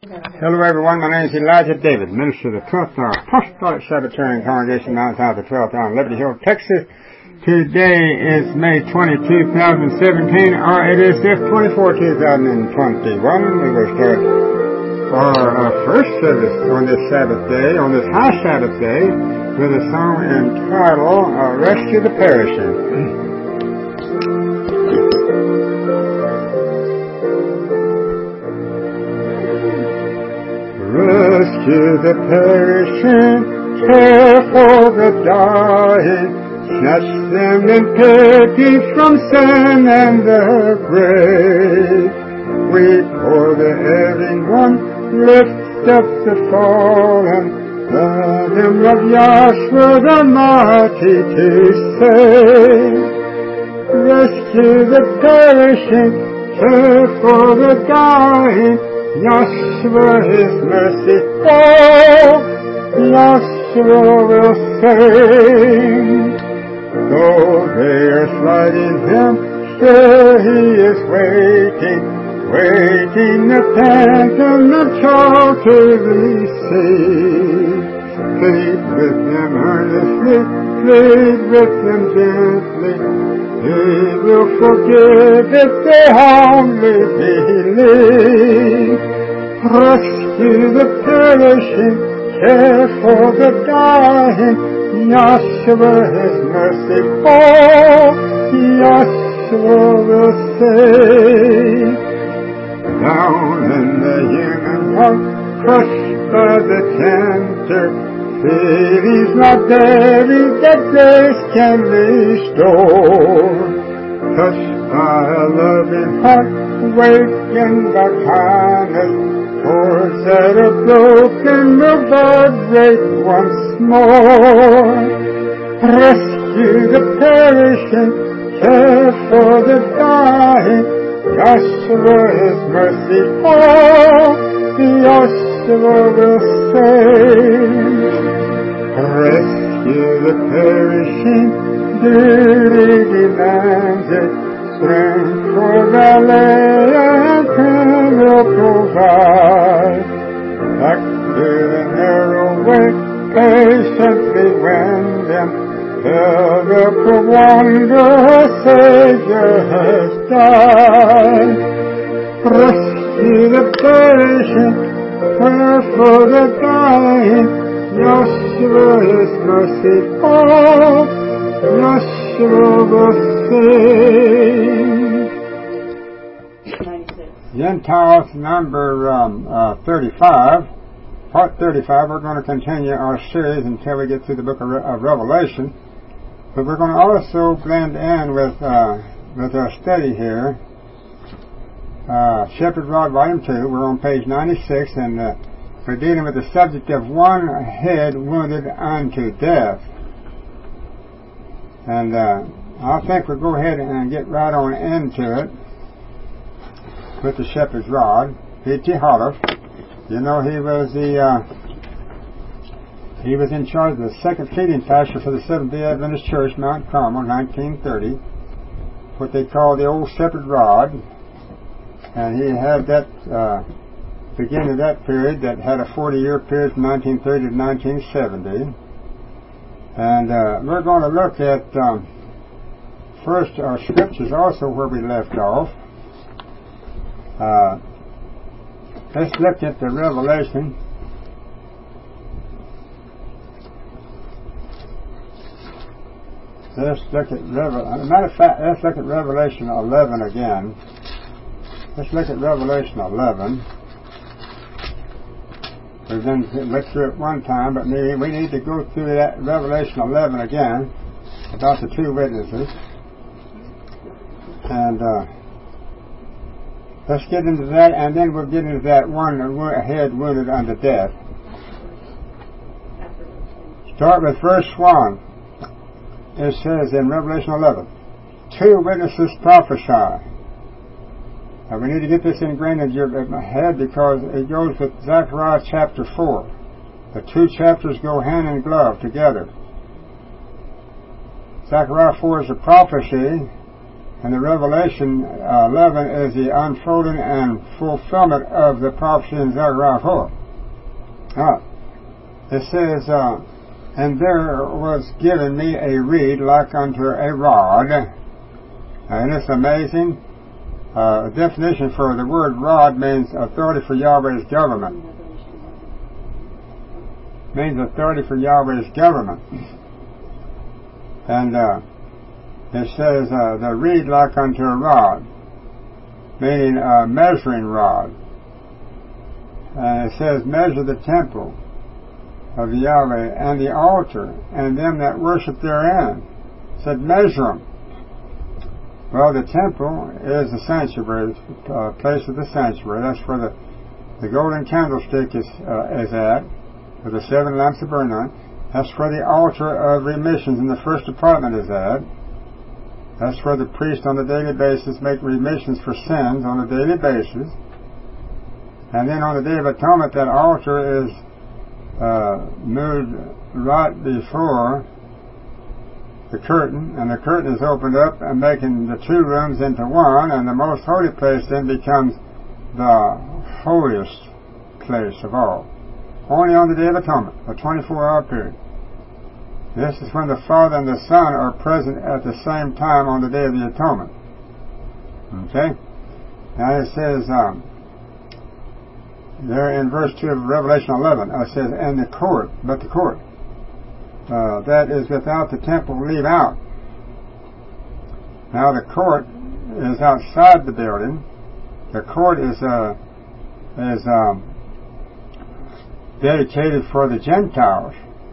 Hello everyone, my name is Elijah David, minister of the 12th Hour Apostolic Sabbatarian Congregation outside the 12th Hour in Liberty Hill, Texas. Today is May 20, 2017, or it is F24, 2021. We will start our first service on this Sabbath day, on this high Sabbath day, with a song entitled Rescue the Perishing. Rescue the perishing, care for the dying, snatch them in pity from sin and the grave. Weep for the erring one, lift up the fallen, the name of Yahshua the mighty to save. Rescue the perishing, care for the dying, Yahshua is merciful, Yahshua will save. Though they are slighting him, still he is waiting the phantom of child to receive. Plead with them earnestly, plead with them gently. He will forgive if they humbly believe. Rescue the perishing, care for the dying. Yahshua is merciful, Yahshua will save. Down in the human heart, crushed by the tempter, he's not buried that grace can restore. Touched by a loving heart, wakened by kindness, chords that are broken will vibrate once more. Rescue the perishing, care for the dying. Yahshua is merciful, Yahshua will save. Rescue the perishing, duty demands it. Strength for valet and pen will provide. Back to the narrow way, patiently wend them. Tell the poor wanderer, Savior has died. Rescue the perishing, care for the dying. Yahshua is merciful, Yahshua will save. Gentiles number 35, part 35. We're going to continue our series until we get to the book of Revelation. But we're going to also blend in with our study here. Shepherd's Rod, Volume 2. We're on page 96, and we're dealing with the subject of one head wounded unto death. And I think we'll go ahead and get right on into it with the Shepherd's Rod. P.T. Hollis, you know, he was in charge of the second feeding pastor for the Seventh-day Adventist Church, Mount Carmel, 1930, what they call the old Shepherd Rod. And he had that, beginning of that period, that had a 40-year period from 1930 to 1970. And we're going to look at first our scriptures also where we left off. Let's look at the Revelation. Let's look at matter of fact, let's look at Revelation 11 again. Let's look at Revelation 11. We've been looked through it one time, but we need to go through that Revelation 11 again about the two witnesses. And let's get into that, and then we'll get into that one head wounded unto death. Start with verse 1. It says in Revelation 11, two witnesses prophesy. Now we need to get this ingrained in your head because it goes with Zechariah chapter 4. The two chapters go hand in glove together. Zechariah 4 is a prophecy And the Revelation 11 is the unfolding and fulfillment of the prophecy in Zechariah 4. It says, and there was given me a reed like unto a rod. And it's amazing. A definition for the word rod means authority for Yahweh's government. Means authority for Yahweh's government. And it says the reed like unto a rod, meaning a measuring rod. And it says measure the temple of Yahweh and the altar and them that worship therein. It said measure them. Well, the temple is the sanctuary, place of the sanctuary. That's where the golden candlestick is at, with the 7 lamps of burning on. That's where the altar of remissions in the first department is at. That's where the priest on a daily basis make remissions for sins on a daily basis. And then on the Day of Atonement, that altar is moved right before the curtain, and the curtain is opened up and making the 2 rooms into one, and the most holy place then becomes the holiest place of all. Only on the Day of Atonement, a 24-hour period. This is when the Father and the Son are present at the same time on the Day of the Atonement. Okay? Now it says, there in verse 2 of Revelation 11, it says, and the court, but the court, that is without the temple leave out. Now the court is outside the building. The court is dedicated for the Gentiles.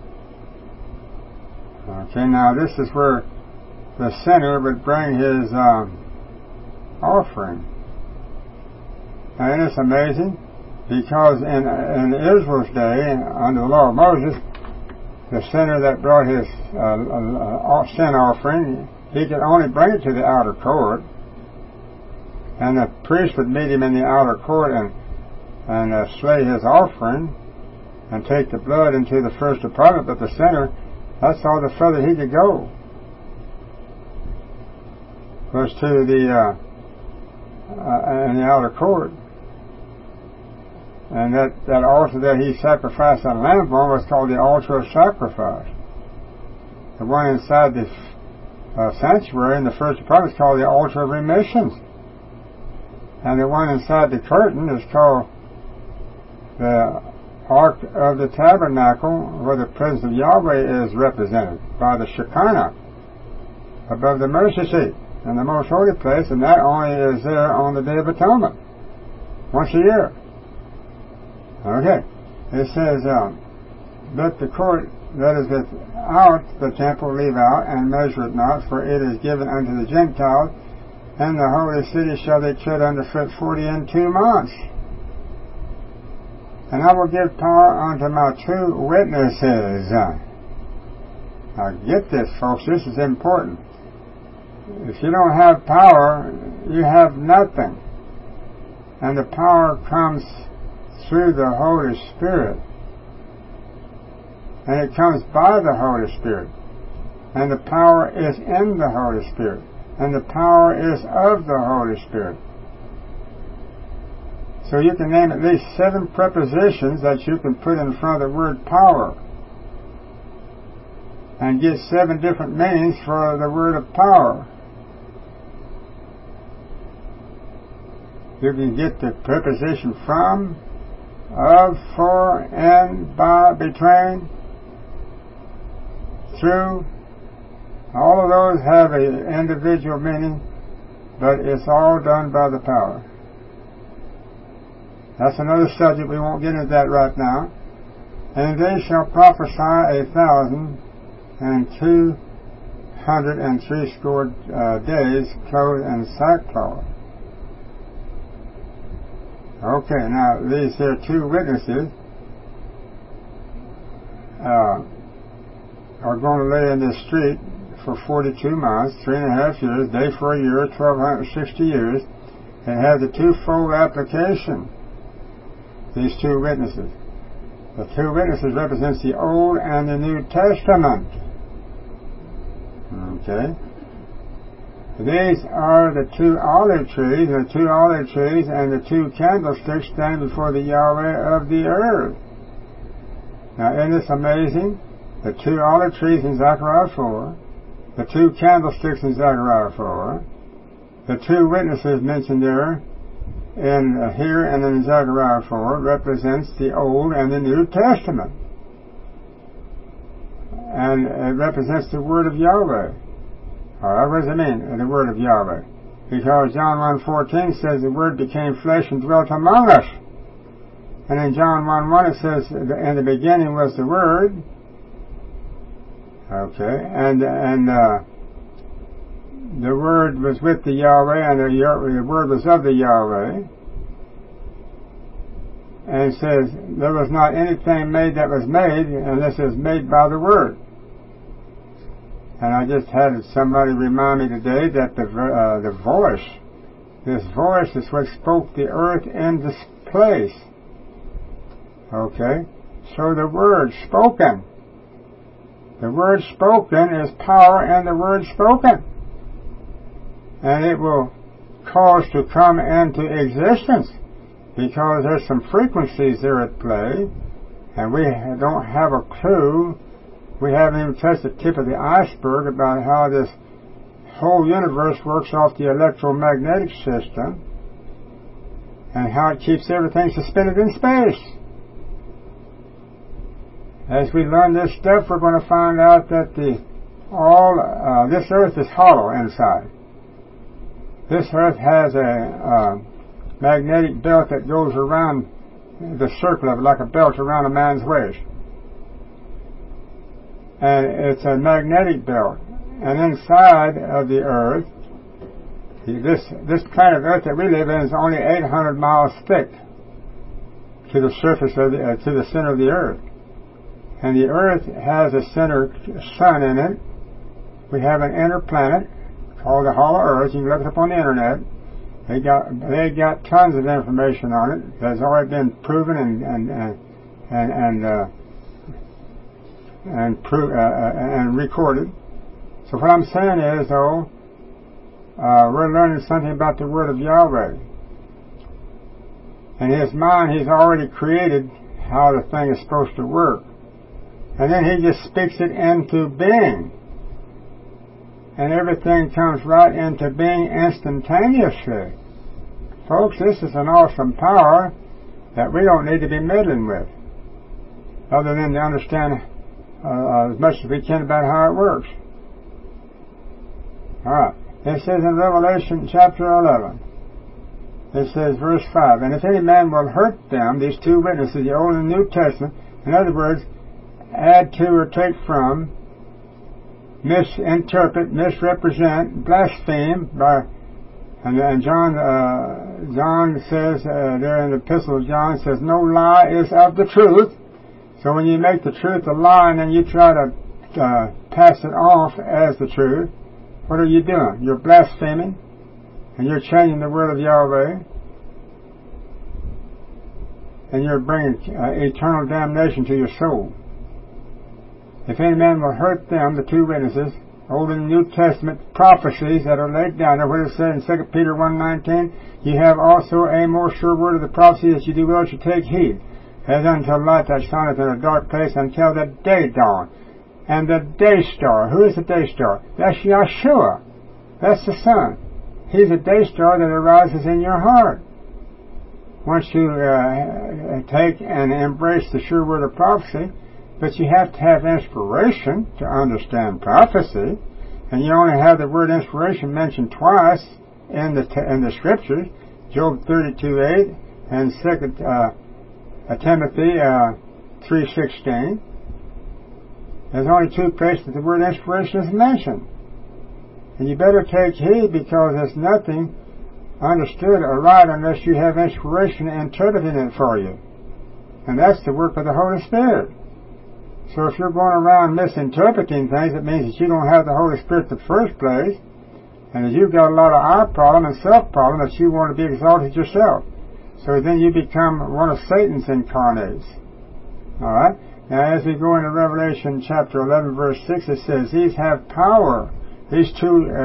Okay, now this is where the sinner would bring his offering. And it's amazing, because in Israel's day, under the law of Moses, the sinner that brought his sin offering, he could only bring it to the outer court, and the priest would meet him in the outer court and slay his offering and take the blood into the first department. But the sinner, that's all the further he could go, was to the in the outer court. And that altar that he sacrificed that lamb on was called the altar of sacrifice. The one inside the sanctuary in the first department is called the altar of remissions. And the one inside the curtain is called the Ark of the Tabernacle, where the presence of Yahweh is represented by the Shekinah above the mercy seat in the most holy place, and that only is there on the Day of Atonement, once a year. Okay, it says, but the court that is without the temple leave out, and measure it not, for it is given unto the Gentiles, and the holy city shall they tread underfoot 42 months. And I will give power unto my 2 witnesses. Now get this, folks, this is important. If you don't have power, you have nothing. And the power comes through the Holy Spirit. And it comes by the Holy Spirit. And the power is in the Holy Spirit. And the power is of the Holy Spirit. So you can name at least 7 prepositions that you can put in front of the word power, and get 7 different meanings for the word of power. You can get the preposition from, of, for, in, by, between, through. All of those have an individual meaning, but it's all done by the power. That's another subject. We won't get into that right now. And they shall prophesy 1,260 days, clothed in sackcloth. Okay, now these here 2 witnesses are going to lay in this street for 42 months, 3.5 years, day for a year, 1,260 years, and have the 2-fold application. These 2 witnesses. The 2 witnesses represents the Old and the New Testament. Okay. These are the two olive trees, and the two candlesticks stand before the Yahweh of the earth. Now, isn't this amazing? The two olive trees in Zechariah 4, the two candlesticks in Zechariah 4, the two witnesses mentioned there here and in Zechariah 4 represents the Old and the New Testament. And it represents the Word of Yahweh. Alright, what does it mean, the Word of Yahweh? Because John 1:14 says the Word became flesh and dwelt among us. And in John 1:1 it says, in the beginning was the Word. Okay, and the Word was with the Yahweh, and the Word was of the Yahweh. And it says, there was not anything made that was made unless it was made by the Word. And I just had somebody remind me today that the voice, this voice is what spoke the earth into place. Okay? So the Word spoken. The Word spoken is power in the Word spoken. And it will cause to come into existence because there's some frequencies there at play, and we don't have a clue. We haven't even touched the tip of the iceberg about how this whole universe works off the electromagnetic system and how it keeps everything suspended in space. As we learn this stuff, we're going to find out that this earth is hollow inside. This earth has a magnetic belt that goes around the circle of it, like a belt around a man's waist. And it's a magnetic belt. And inside of the earth, this planet Earth that we live in is only 800 miles thick to the surface of to the center of the earth. And the earth has a center sun in it. We have an inner planet called the Hollow Earth. You can look it up on the internet. They got tons of information on it that's already been proven and recorded. So what I'm saying is, though, we're learning something about the Word of Yahweh. In His mind, He's already created how the thing is supposed to work. And then He just speaks it into being. And everything comes right into being instantaneously. Folks, this is an awesome power that we don't need to be meddling with, other than to understand as much as we can about how it works. Alright, it says in Revelation chapter 11, it says verse 5, and if any man will hurt them, these two witnesses, the Old and New Testament, in other words, add to or take from, misinterpret, misrepresent, blaspheme, and John says, there in the Epistle of John, says, no lie is of the truth. So when you make the truth a lie and then you try to pass it off as the truth, what are you doing? You're blaspheming, and you're changing the word of Yahweh, and you're bringing eternal damnation to your soul. If any man will hurt them, the two witnesses, Old and New Testament prophecies that are laid down there, what it said in 2 Peter 1:19, you have also a more sure word of the prophecy that you do well to take heed, as unto light that shineth in a dark place until the day dawn. And the day star, who is the day star? That's Yeshua. That's the Son. He's a day star that arises in your heart. Once you take and embrace the sure word of prophecy, but you have to have inspiration to understand prophecy, and you only have the word inspiration mentioned twice in the scriptures, Job 32:8 and 2 Timothy 3:16. There's only two places the word inspiration is mentioned, and you better take heed, because there's nothing understood or right unless you have inspiration interpreting it for you, and that's the work of the Holy Spirit. So if you're going around misinterpreting things, it means that you don't have the Holy Spirit in the first place, and that you've got a lot of eye problem and self problem, that you want to be exalted yourself. So then you become one of Satan's incarnates. Alright? Now as we go into Revelation chapter 11 verse 6, it says, these have power. These two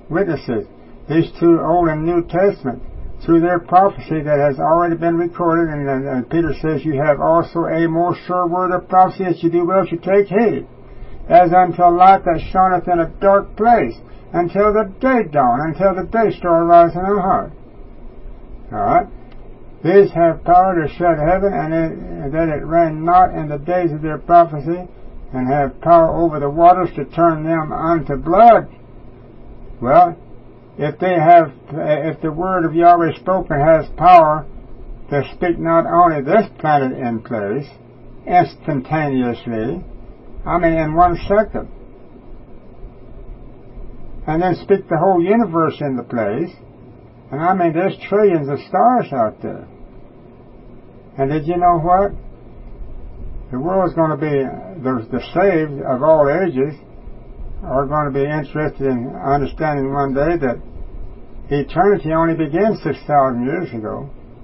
witnesses, these two Old and New Testament, through their prophecy that has already been recorded, and Peter says, you have also a more sure word of prophecy, that you do well to take heed, as unto a light that shineth in a dark place, until the day dawn, until the day star rise in our heart. Alright? These have power to shut heaven, and that it rain not in the days of their prophecy, and have power over the waters to turn them unto blood. Well, if the word of Yahweh spoken has power to speak not only this planet in place, instantaneously, in 1 second, and then speak the whole universe into place, and there's trillions of stars out there. And did you know what? The world's going to be, the saved of all ages are going to be interested in understanding one day that eternity only began 6,000 years ago.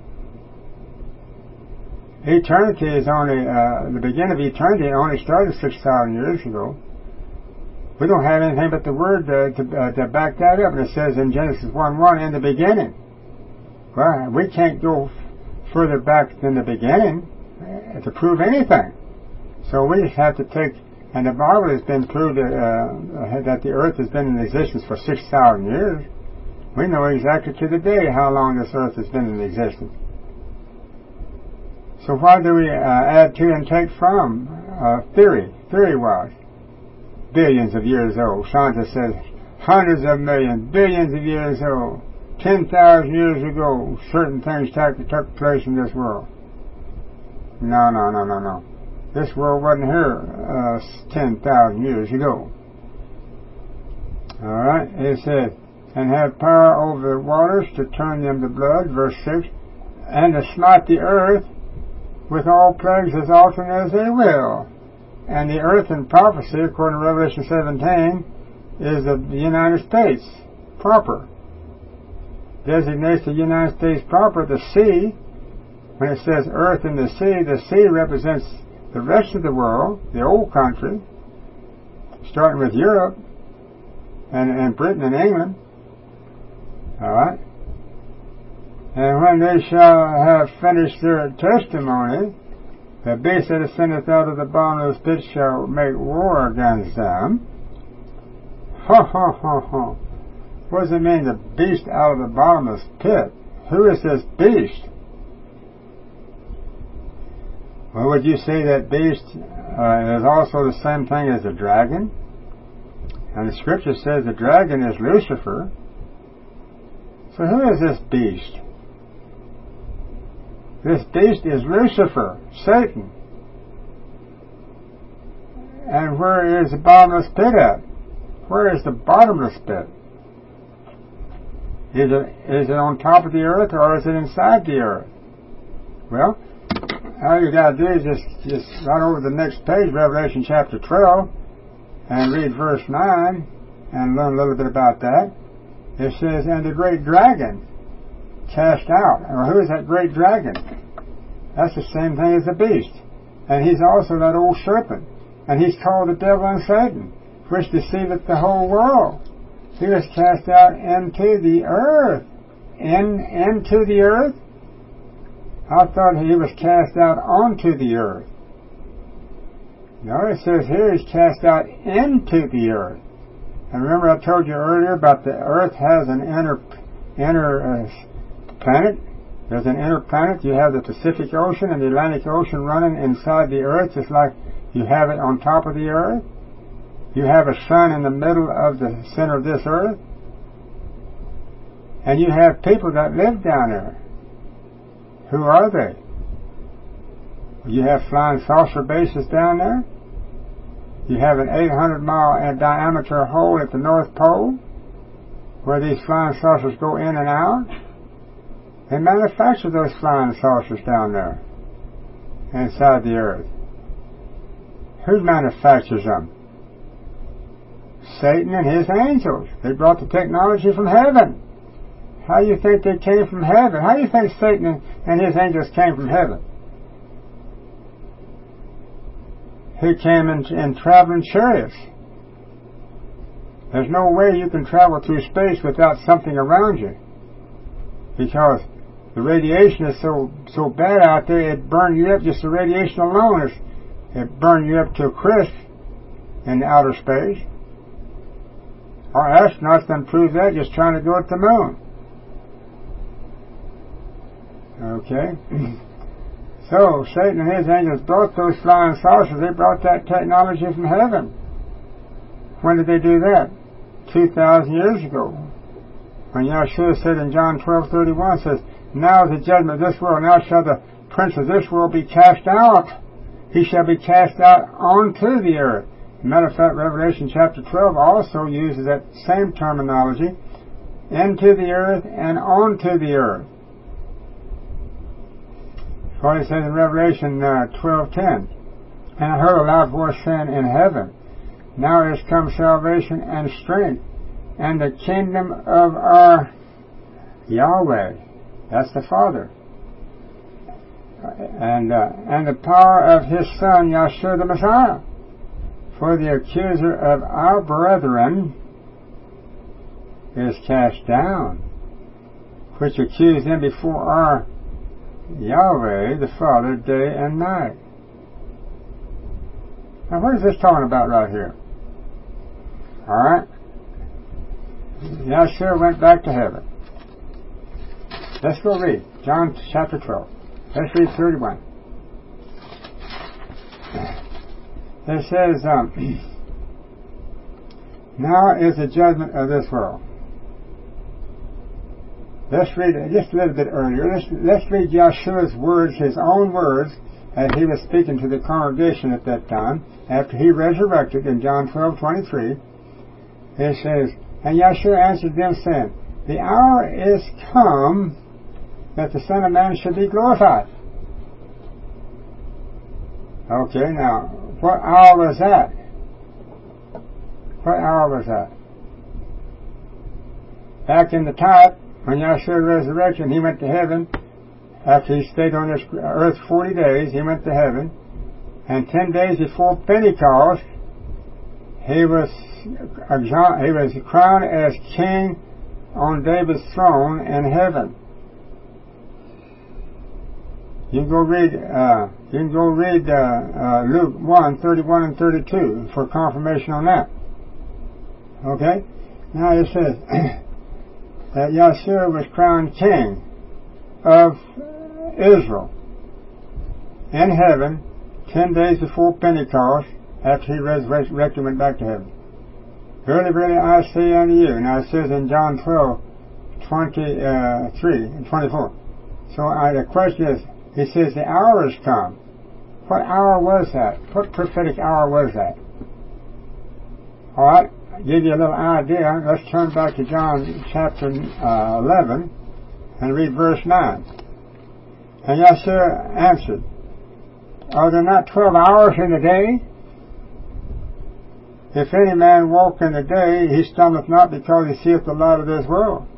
Eternity is only, the beginning of eternity only started 6,000 years ago. We don't have anything but the Word to back that up. And it says in Genesis 1:1, in the beginning. Well, we can't go further back than the beginning to prove anything. So we just have to take, and the Bible has been proved that the earth has been in existence for 6,000 years. We know exactly to the day how long this earth has been in existence. So why do we add to and take from theory-wise? Billions of years old. Scientists says hundreds of millions, billions of years old. 10,000 years ago, certain things took place in this world. No. This world wasn't here 10,000 years ago. Alright, it says, and have power over the waters to turn them to blood, verse 6, and to smite the earth with all plagues as often as they will. And the earth in prophecy, according to Revelation 17, is the United States proper. Designates the United States proper. The sea, when it says earth and the sea represents the rest of the world, the old country, starting with Europe and Britain and England. Alright? And when they shall have finished their testimony, the beast that ascendeth out of the bottomless pit shall make war against them. What does it mean, the beast out of the bottomless pit? Who is this beast? Well, would you say that beast is also the same thing as a dragon? And the scripture says the dragon is Lucifer. So who is this beast? This beast is Lucifer, Satan. And where is the bottomless pit at? Where is the bottomless pit? Is it on top of the earth, or is it inside the earth? Well, all you got to do is just run over the next page, Revelation chapter 12, and read verse 9, and learn a little bit about that. It says, and the great dragon cast out. Well, who is that great dragon? That's the same thing as the beast. And he's also that old serpent. And he's called the devil and Satan, which deceiveth the whole world. He was cast out into the earth. Into the earth? I thought he was cast out onto the earth. No, it says here he's cast out into the earth. And remember I told you earlier about the earth has an inner planet. There's an inner planet. You have the Pacific Ocean and the Atlantic Ocean running inside the earth, just like you have it on top of the earth. You have a sun in the middle of the center of this earth. And you have people that live down there. Who are they? You have flying saucer bases down there. You have an 800-mile diameter hole at the North Pole where these flying saucers go in and out. They manufacture those flying saucers down there inside the earth. Who manufactures them? Satan and his angels. They brought the technology from heaven. How do you think they came from heaven? How do you think Satan and his angels came from heaven? He came in traveling chariots. There's no way you can travel through space without something around you, because the radiation is so bad out there, it burns you up. Just the radiation alone, it burns you up to a crisp in outer space. Our astronauts done proved that just trying to go to the moon. Okay. So Satan and his angels brought those flying saucers. They brought that technology from heaven. When did they do that? 2,000 years ago. When Yahshua said in John 12:31, says, "Now is the judgment of this world. Now shall the prince of this world be cast out. He shall be cast out onto the earth." Matter of fact, Revelation chapter 12 also uses that same terminology, into the earth and onto the earth. For it says in Revelation 12:10, "And I heard a loud voice saying in heaven, Now is come salvation and strength, and the kingdom of our Yahweh," that's the Father, "and the power of His Son, Yahshua the Messiah. For the accuser of our brethren is cast down, which accused them before our Yahweh the Father day and night." Now what is this talking about right here? Alright? Yahshua went back to heaven. Let's go read John chapter 12. Let's read 31. It says, "Now is the judgment of this world." Let's read it just a little bit earlier. Let's read Yahshua's words, his own words, as he was speaking to the congregation at that time, after he resurrected in John 12:23. It says, "And Yahshua answered them, saying, The hour is come that the Son of Man should be glorified." Okay, now, what hour was that? What hour was that? Back in the type, when Yahshua resurrected, he went to heaven. After he stayed on this earth 40 days, he went to heaven. And 10 days before Pentecost, he was crowned as king on David's throne in heaven. You can go read Luke 1:31 and 32 for confirmation on that. Okay? Now it says that Yahshua was crowned king of Israel in heaven 10 days before Pentecost, after he resurrected and went back to heaven. "Verily, verily, I say unto you," now it says in John 12:23 and 24. So the question is, he says the hour has come. What hour was that? What prophetic hour was that? Alright, I'll give you a little idea. Let's turn back to John chapter 11 and read verse 9. "And Yahshua answered, Are there not 12 hours in the day? If any man walk in the day, he stumbleth not, because he seeth the light of this world."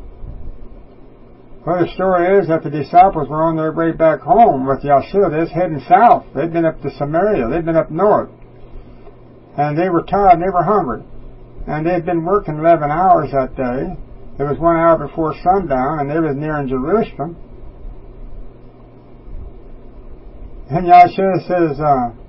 Well, the story is that the disciples were on their way back home with Yahshua. They was heading south. They'd been up to Samaria. They'd been up north. And they were tired and they were hungry. And they'd been working 11 hours that day. It was 1 hour before sundown, and they was nearing Jerusalem. And Yahshua says,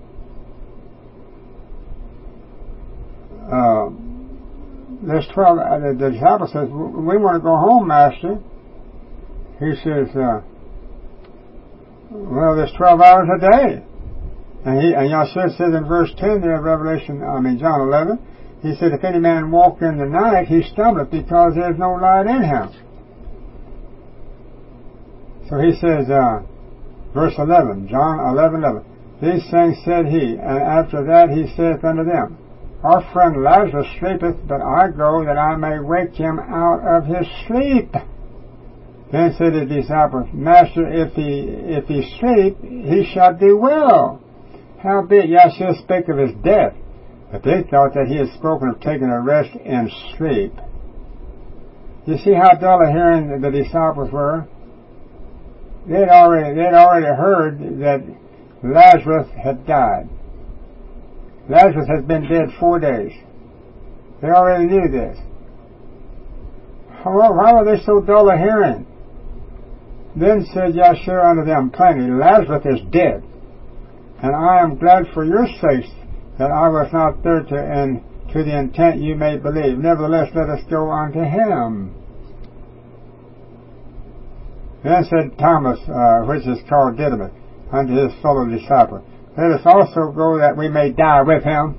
there's 12, the disciple says, "We want to go home, Master." He says, "Well, there's 12 hours a day." And Yahshua says in verse 10 there of John 11, he said, "If any man walk in the night, he stumbleth, because there is no light in him." So he says, verse 11, John 11:11, "These things said he, and after that he saith unto them, Our friend Lazarus sleepeth, but I go that I may wake him out of his sleep." Then said the disciples, "Master, if he sleep, he shall do well." Howbeit Yahshua spake of his death, but they thought that he had spoken of taking a rest in sleep. You see how dull of hearing the disciples were? They'd already heard that Lazarus had died. Lazarus has been dead 4 days. They already knew this. Why were they so dull of hearing? Then said Yahshua unto them plainly, Lazarus is dead, and I am glad for your sakes that I was not there to the intent you may believe. Nevertheless, let us go unto him. Then said Thomas, which is called Didymus, unto his fellow disciple, let us also go that we may die with him.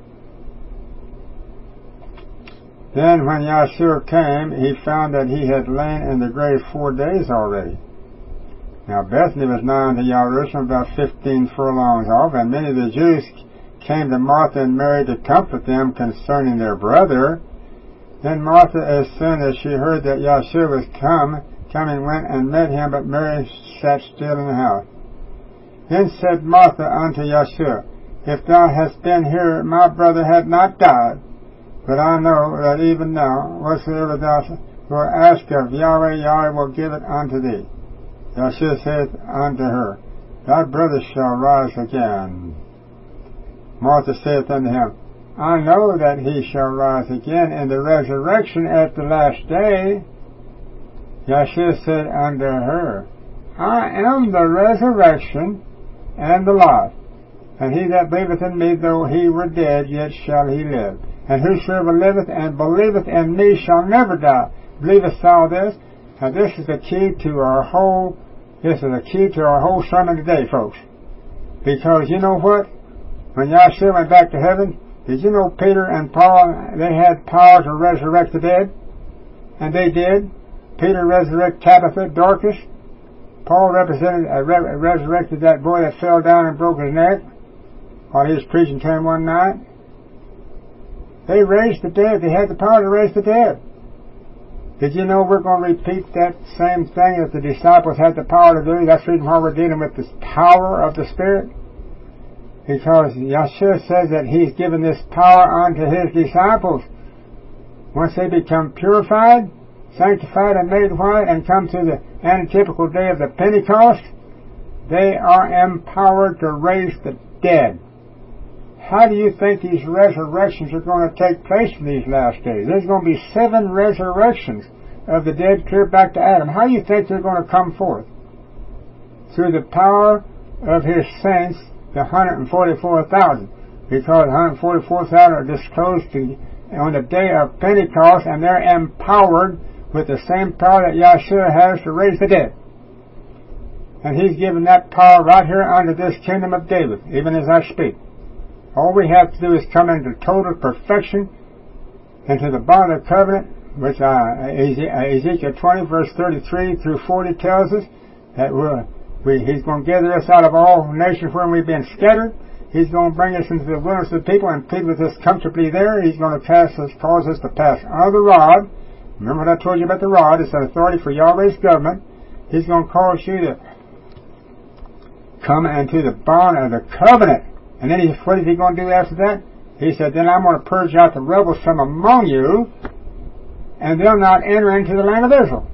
Then when Yahshua came, he found that he had lain in the grave 4 days already. Now Bethany was nigh unto Jerusalem, about 15 furlongs off, and many of the Jews came to Martha and Mary to comfort them concerning their brother. Then Martha, as soon as she heard that Yahshua was coming, went and met him, but Mary sat still in the house. Then said Martha unto Yahshua, If thou hadst been here, my brother had not died. But I know that even now, whatsoever thou wilt ask of Yahweh, Yahweh will give it unto thee. Yahshua saith unto her, Thy brother shall rise again. Martha saith unto him, I know that he shall rise again in the resurrection at the last day. Yahshua said unto her, I am the resurrection and the life. And he that believeth in me, though he were dead, yet shall he live. And whosoever liveth and believeth in me shall never die. Believest thou this? Now this is the key to our whole sermon today, folks. Because you know what? When Yahshua went back to heaven, did you know Peter and Paul, they had power to resurrect the dead? And they did. Peter resurrected Tabitha, Dorcas. Paul resurrected that boy that fell down and broke his neck while he was preaching to him one night. They raised the dead. They had the power to raise the dead. Did you know we're going to repeat that same thing that the disciples had the power to do? That's the reason why we're dealing with this power of the Spirit. Because Yahshua says that He's given this power unto His disciples. Once they become purified, sanctified, and made white, and come to the antitypical day of the Pentecost, they are empowered to raise the dead. How do you think these resurrections are going to take place in these last days? There's going to be 7 resurrections of the dead clear back to Adam. How do you think they're going to come forth? Through the power of His saints, the 144,000. Because 144,000 are disclosed on the day of Pentecost, and they're empowered with the same power that Yahshua has to raise the dead. And He's given that power right here under this kingdom of David, even as I speak. All we have to do is come into total perfection, into the bond of covenant, which Ezekiel 20, verse 33 through 40 tells us that He's going to gather us out of all nations where we've been scattered. He's going to bring us into the wilderness of the people and plead with us comfortably there. He's going to cause us to pass under the rod. Remember what I told you about the rod? It's an authority for Yahweh's government. He's going to cause you to come into the bond of the covenant. And then what is He going to do after that? He said, then I'm going to purge out the rebels from among you, and they'll not enter into the land of Israel.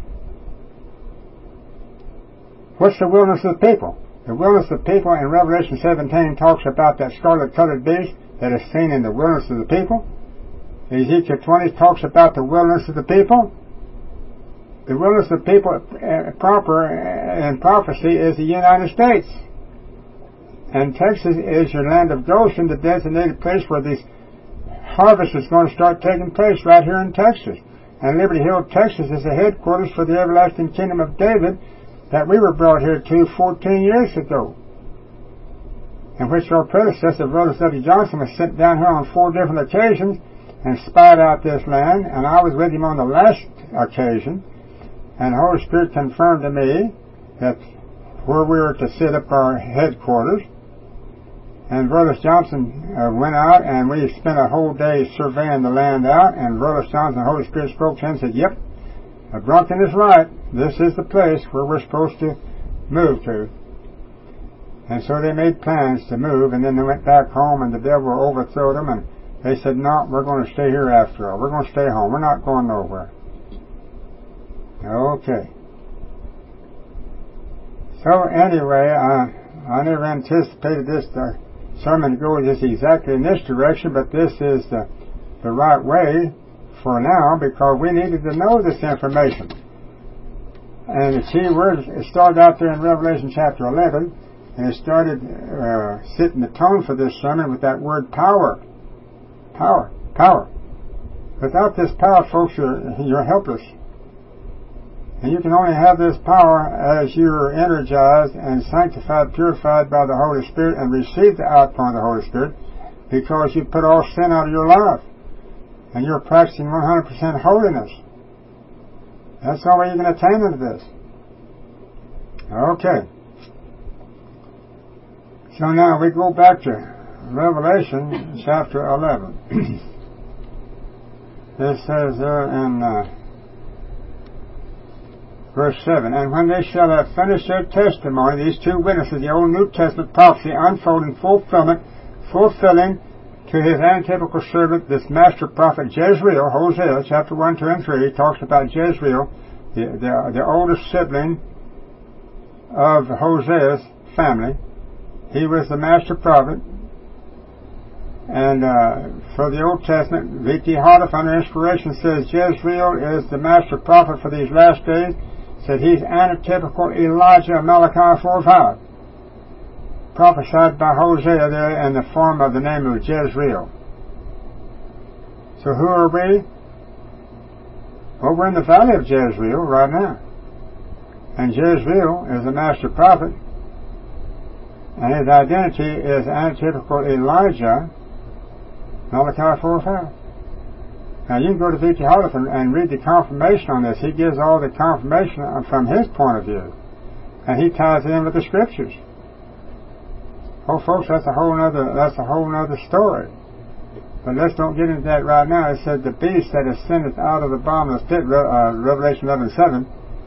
What's the wilderness of the people? The wilderness of the people in Revelation 17 talks about that scarlet-colored beast that is seen in the wilderness of the people. Ezekiel 20 talks about the wilderness of the people. The wilderness of the people proper in prophecy is the United States. And Texas is your land of Goshen, the designated place where this harvest is going to start taking place right here in Texas. And Liberty Hill, Texas is the headquarters for the everlasting kingdom of David that we were brought here to 14 years ago. In which our predecessor, Brother W. Johnson, was sent down here on 4 different occasions and spied out this land. And I was with him on the last occasion. And the Holy Spirit confirmed to me that where we were to set up our headquarters. And Brother Johnson went out, and we spent a whole day surveying the land out. And Brother Johnson, the Holy Spirit spoke to him and said, yep, Brunken is right. This is the place where we're supposed to move to. And so they made plans to move, and then they went back home, and the devil overthrew them, and they said, no, we're going to stay here after all. We're going to stay home. We're not going nowhere. Okay. So anyway, I never anticipated this sermon to go just exactly in this direction, but this is the the right way for now, because we needed to know this information. And the key word, it started out there in Revelation chapter 11, and it started setting the tone for this sermon with that word power. Power. Power. Without this power, folks, you're helpless. And you can only have this power as you're energized and sanctified, purified by the Holy Spirit, and receive the outpouring of the Holy Spirit, because you put all sin out of your life. And you're practicing 100% holiness. That's the only way you can attain into this. Okay. So now we go back to Revelation chapter 11. It says there in verse 7, and when they shall have finished their testimony, these two witnesses, the Old and New Testament prophecy, unfolding fulfilling to his antitypical servant, this master prophet Jezreel, Hosea, chapter 1, 2, and 3, talks about Jezreel, the oldest sibling of Hosea's family. He was the master prophet. And for the Old Testament, V.T. Hardif, under inspiration, says Jezreel is the master prophet for these last days. Said he's antitypical Elijah of Malachi 4:5, prophesied by Hosea there in the form of the name of Jezreel. So who are we? Well, we're in the valley of Jezreel right now. And Jezreel is the master prophet, and his identity is antitypical Elijah, Malachi 4:5. Now you can go to V.T. Hardif and read the confirmation on this. He gives all the confirmation from his point of view, and he ties it in with the scriptures. Oh, folks, that's a whole other story. But let's don't get into that right now. It said the beast that ascendeth out of the bottomless pit, Revelation 11:7,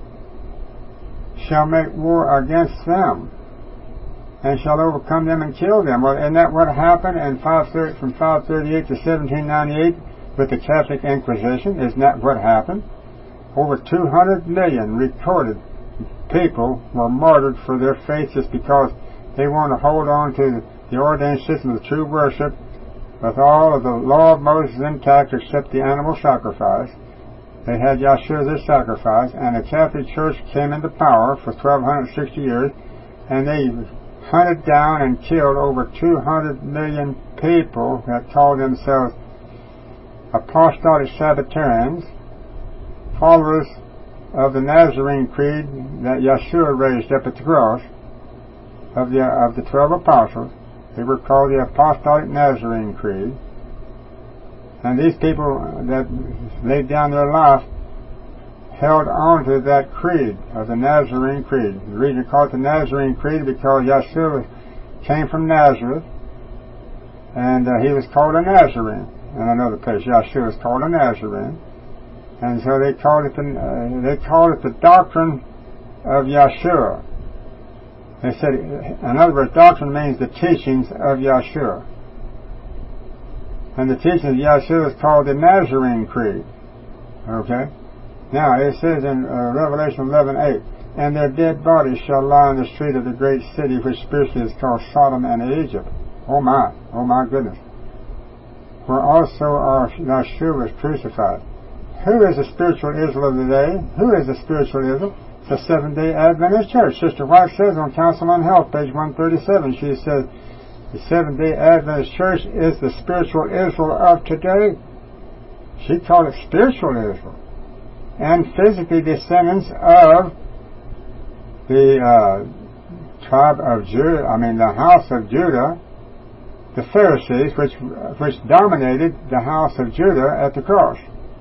shall make war against them, and shall overcome them and kill them. Well, isn't that what happened in from 538 to 1798 with the Catholic Inquisition? Isn't that what happened? Over 200 million recorded people were martyred for their faith just because they want to hold on to the ordained system of true worship with all of the law of Moses intact except the animal sacrifice. They had Yahshua their sacrifice, and the Catholic Church came into power for 1260 years, and they hunted down and killed over 200 million people that called themselves apostolic Sabbatarians, followers of the Nazarene Creed that Yahshua raised up at the cross, of the 12 apostles. They were called the Apostolic Nazarene Creed. And these people that laid down their life held on to that creed of the Nazarene Creed. The reason they call it the Nazarene Creed because Yahshua came from Nazareth, and he was called a Nazarene. In another place, Yahshua was called a Nazarene, and so they called it the doctrine of Yahshua. They said, in other words, doctrine means the teachings of Yahshua. And the teachings of Yahshua is called the Nazarene Creed. Okay? Now, it says in Revelation 11:8, and their dead bodies shall lie in the street of the great city, which spiritually is called Sodom and Egypt. Oh my goodness. Where also Yahshua was crucified. Who is the spiritual Israel of the day? Who is the spiritual Israel? The Seventh-day Adventist Church. Sister White says on Counsel on Health, page 137, she says, the Seventh-day Adventist Church is the spiritual Israel of today. She called it spiritual Israel. And physically descendants of the tribe of Judah, the house of Judah, the Pharisees, which dominated the house of Judah at the cross.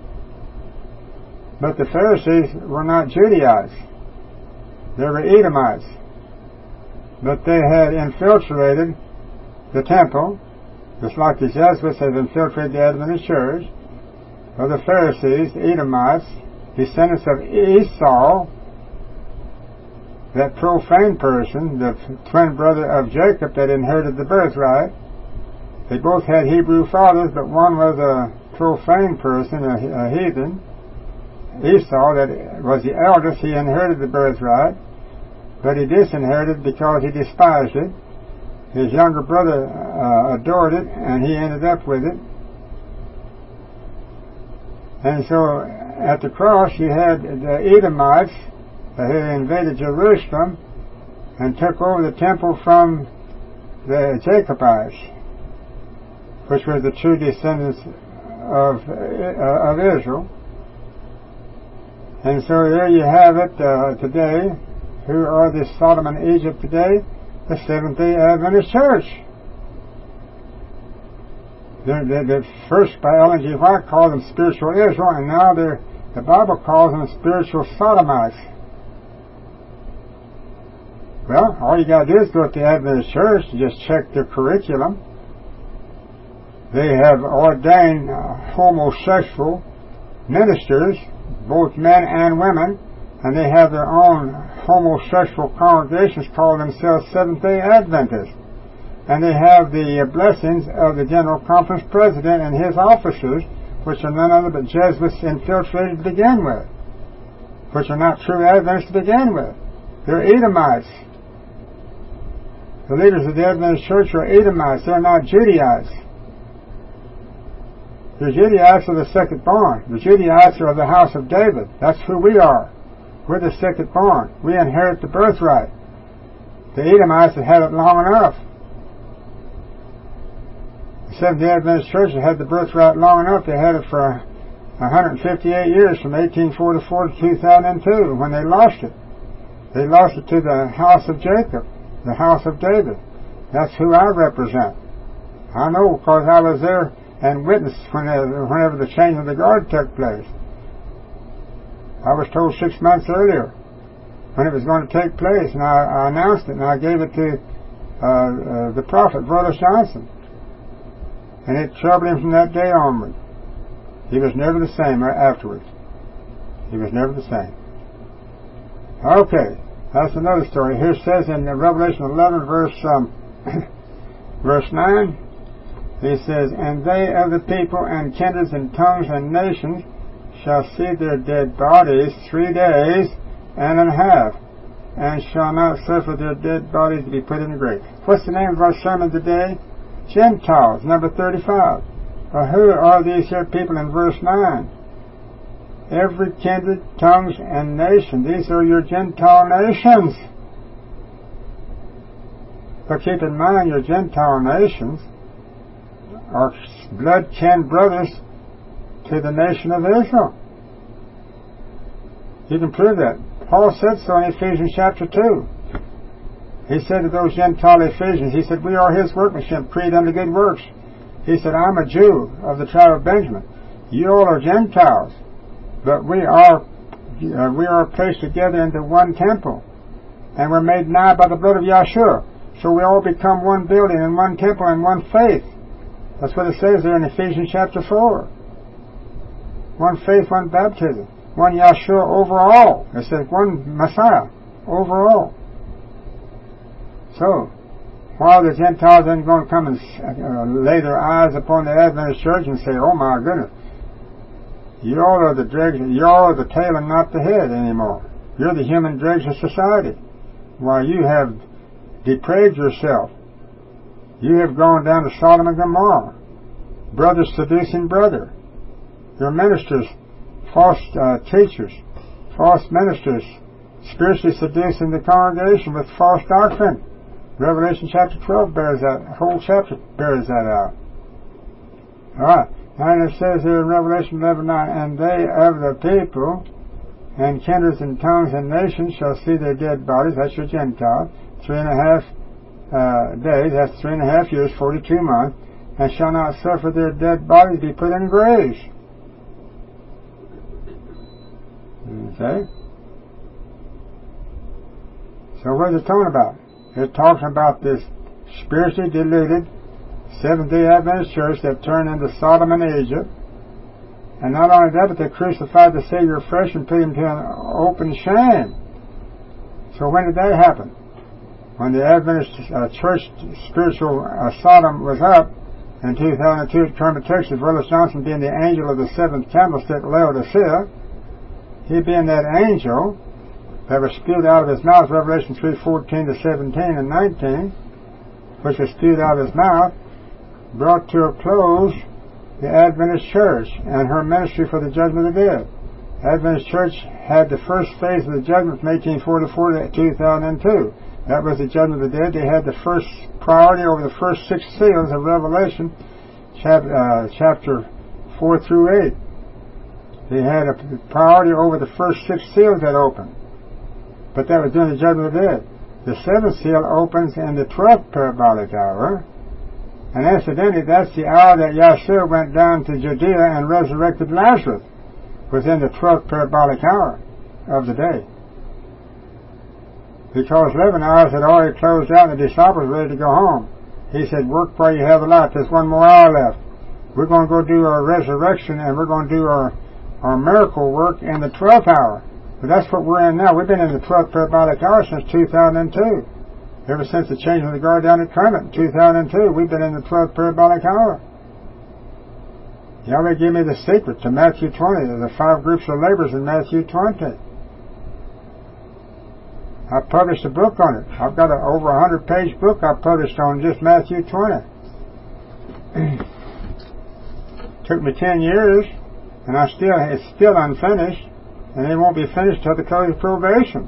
But the Pharisees were not Judaites. They were Edomites. But they had infiltrated the temple, just like the Jesuits had infiltrated the Adventist Church. Well, the Pharisees, Edomites, descendants of Esau, that profane person, the twin brother of Jacob that inherited the birthright. They both had Hebrew fathers, but one was a profane person, a heathen. Esau, that was the eldest, he inherited the birthright, but he disinherited because he despised it. His younger brother adored it, and he ended up with it. And so at the cross you had the Edomites that had invaded Jerusalem and took over the temple from the Jacobites, which were the true descendants of Israel. And so there you have it today. Who are the Sodom and Egypt today? The Seventh-day Adventist Church. The first by Ellen G. White called them spiritual Israel, and now the Bible calls them spiritual Sodomites. Well, all you got to do is go to the Adventist Church and just check their curriculum. They have ordained homosexual ministers, both men and women, and they have their own homosexual congregations called themselves Seventh-day Adventists. And they have the blessings of the General Conference President and his officers, which are none other but Jesuits infiltrated to begin with, which are not true Adventists to begin with. They're Edomites. The leaders of the Adventist Church are Edomites. They're not Judaites. The Judaites are the second born. The Judaites are of the house of David. That's who we are. We're the second born. We inherit the birthright. The Edomites have had it long enough. The Seventh-day Adventist Church has had the birthright long enough. They had it for 158 years, from 1844 to 2002, when they lost it. They lost it to the house of Jacob, the house of David. That's who I represent. I know because I was there and witnessed whenever the change of the guard took place. I was told 6 months earlier when it was going to take place, and I announced it, and I gave it to the prophet, Brother Johnson. And it troubled him from that day onward. He was never the same afterwards. He was never the same. Okay, that's another story. Here it says in Revelation 11, verse 9, he says, "And they of the people and kindreds and tongues and nations shall see their dead bodies 3 days and a half, and shall not suffer their dead bodies to be put in the grave." What's the name of our sermon today? Gentiles, number 35. Who are these here people in verse 9? Every kindred, tongues, and nation. These are your Gentile nations. But keep in mind, your Gentile nations are blood-kin brothers to the nation of Israel. You can prove that. Paul said so in Ephesians chapter 2. He said to those Gentile Ephesians, he said, "We are his workmanship, created unto good works." He said, "I'm a Jew of the tribe of Benjamin. You all are Gentiles, but we are placed together into one temple, and we're made nigh by the blood of Yahshua. So we all become one building and one temple and one faith." That's what it says there in Ephesians chapter 4. One faith, one baptism, one Yahshua over all. It says one Messiah over all. So, while the Gentiles aren't going to come and lay their eyes upon the Adventist Church and say, "Oh my goodness, you all are the dregs, you all are the tail and not the head anymore. You're the human dregs of society. Why, you have depraved yourself. You have gone down to Sodom and Gomorrah. Brother seducing brother. Your ministers, false teachers, false ministers, spiritually seducing the congregation with false doctrine." Revelation chapter 12 bears that, whole chapter bears that out. Alright, and it says here in Revelation 11:9, "And they of the people and kindreds and tongues and nations shall see their dead bodies," that's your Gentiles, 3.5 days, that's 3.5 years, 42 months, "and shall not suffer their dead bodies to be put in graves." Okay? So what is it talking about? It talks about this spiritually deluded Seventh-day Adventist church that turned into Sodom and Egypt. And not only that, but they crucified the Savior afresh and put him to an open shame. So when did that happen? When the Adventist church spiritual Sodom was up in 2002 at Kermit, Texas, Brother Johnson being the angel of the seventh candlestick, Laodicea, he being that angel that was spewed out of his mouth, Revelation 3:14 to 17 and 19, which was spewed out of his mouth, brought to a close the Adventist Church and her ministry for the judgment of the dead. Adventist Church had the first phase of the judgment from 1844 to 2002. That was the judgment of the dead. They had the first priority over the first 6 seals of Revelation, chapter 4 through 8. They had a priority over the first 6 seals that opened. But that was during the judgment of the dead. The 7th seal opens in the 12th parabolic hour. And incidentally, that's the hour that Yeshua went down to Judea and resurrected Lazarus, within the 12th parabolic hour of the day. Because 11 hours had already closed out and the disciples were ready to go home. He said, work while you have a light. There's 1 more hour left. We're going to go do our resurrection and we're going to do our miracle work in the 12th hour. But that's what we're in now. We've been in the 12th parabolic hour since 2002. Ever since the change of the guard down at Kermit in 2002, we've been in the 12th parabolic hour. Yahweh gave me the secret to Matthew 20, the 5 groups of laborers in Matthew 20. I published a book on it. I've got an over 100-page book I published on just Matthew 20. Took me 10 years, and it's still unfinished, and it won't be finished till the close of probation.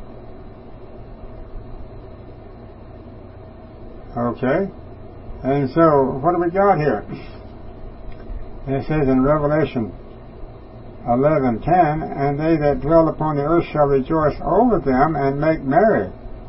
Okay? And so, what do we got here? It says in Revelation 11:10, and they that dwell upon the earth shall rejoice over them and make merry.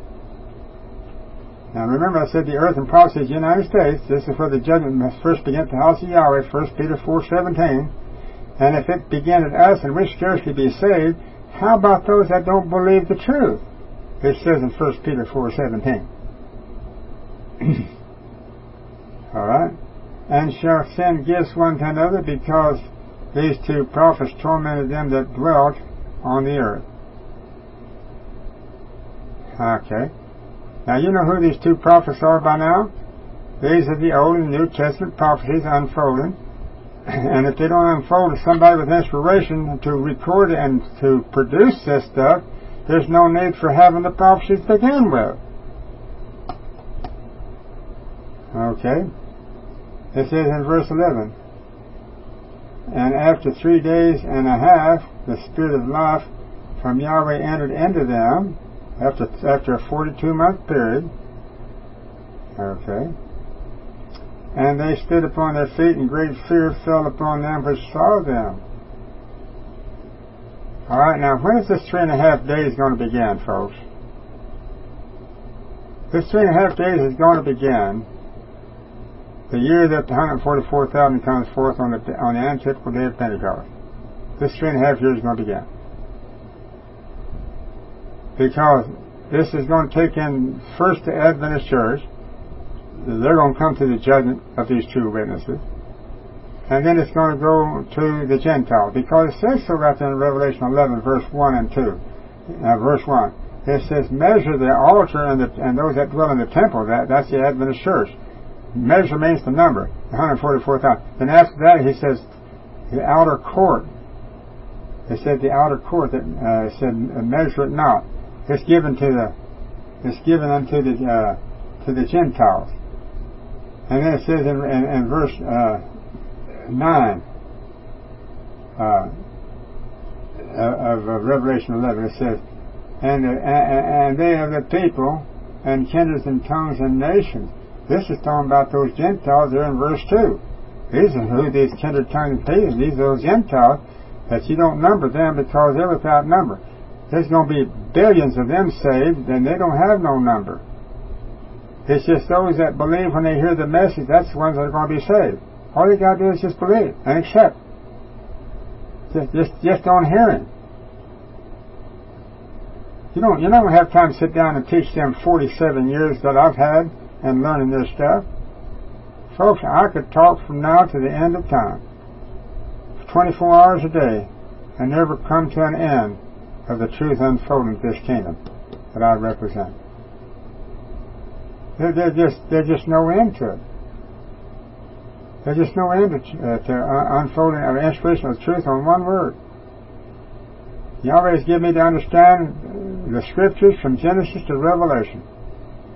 Now remember, I said the earth and prophecy is the United States. This is where the judgment must first begin at the house of Yahweh, 1 Peter 4:17. And if it begin at us and we scarcely be saved, how about those that don't believe the truth? It says in 1 Peter 4:17. All right? And shall send gifts one to another, because these 2 prophets tormented them that dwelt on the earth. Okay. Now you know who these 2 prophets are by now? These are the Old and New Testament prophecies unfolding. And if they don't unfold to somebody with inspiration to record and to produce this stuff, there's no need for having the prophecies to begin with. Okay. It says in verse 11, and after 3 days and a half, the Spirit of life from Yahweh entered into them, after a 42-month period. Okay. And they stood upon their feet, and great fear fell upon them which saw them. All right, now when is this 3.5 days going to begin, folks? This 3.5 days is going to begin the year that the 144,000 comes forth on the antitypical day of Pentecost. This 3.5 years is going to begin. Because this is going to take in first the Adventist Church. They're going to come to the judgment of these 2 witnesses. And then it's going to go to the Gentiles. Because it says so right there in Revelation 11, verse 1 and 2. Verse 1. It says, measure the altar and those that dwell in the temple. That's the Adventist Church. Measure means the number, 144,000. Then after that, he says, the outer court. It said the outer court. That said, measure it not. It's given unto the Gentiles. And then it says in verse 9 of Revelation 11, it says, and they are the people and kindreds and tongues and nations. This is talking about those Gentiles there in verse 2. These are who these kindred tongues and people. These are those Gentiles that you don't number them because they're without number. There's going to be billions of them saved, and they don't have no number. It's just those that believe when they hear the message, that's the ones that are going to be saved. All you got to do is just believe and accept. Just on hearing. You don't have time to sit down and teach them 47 years that I've had and learning this stuff. Folks, I could talk from now to the end of time, 24 hours a day, and never come to an end of the truth unfolding this kingdom that I represent. There's just no end to it. There's just no end to unfolding of inspiration of truth on one word. Yahweh has given me to understand the scriptures from Genesis to Revelation.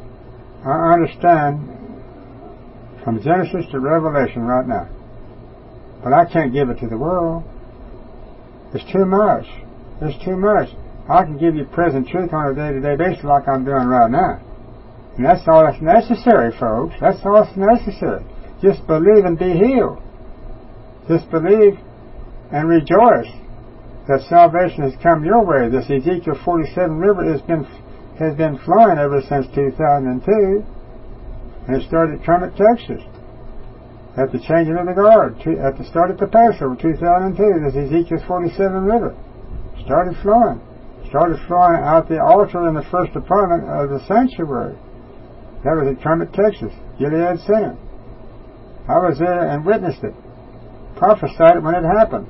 I understand from Genesis to Revelation right now. But I can't give it to the world. It's too much. It's too much. I can give you present truth on a day-to-day basis like I'm doing right now. And that's all that's necessary, folks. That's all that's necessary. Just believe and be healed. Just believe and rejoice that salvation has come your way. This Ezekiel 47 river has been flowing ever since 2002. And it started at Trumpet, Texas. At the changing of the guard. At the start of the Passover, 2002, this Ezekiel 47 river started flowing. Started flowing out the altar in the first apartment of the sanctuary. That was at Trumpet, Texas, Gilead Center. I was there and witnessed it. Prophesied it when it happened.